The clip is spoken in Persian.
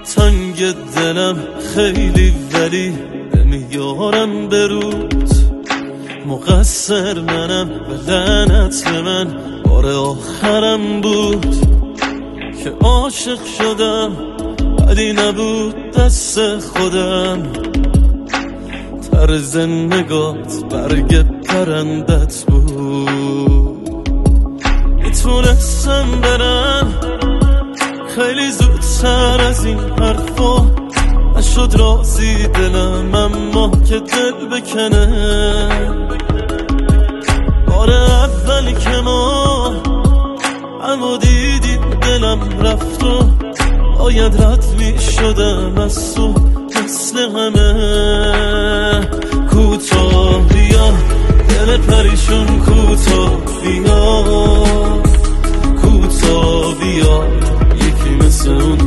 تنگ دلم خیلی ولی نمیارم برود، مقصر منم و لعنت به من بار آخرم بود که عاشق شدم، ولی نبود دست خودم. طرز نگات برگ پرندت بود، میتونستم برم خیلی زودتر از این حرفا، نشد راضی دلم اما که دل بکنه. بار اولی که ما اما دیدیم دلم رفت و باید رد می شدم از تو مثل همه. کوتاه بیا دل پریشون، کوتاه بیا، کوتاه بیا یکی مثل اون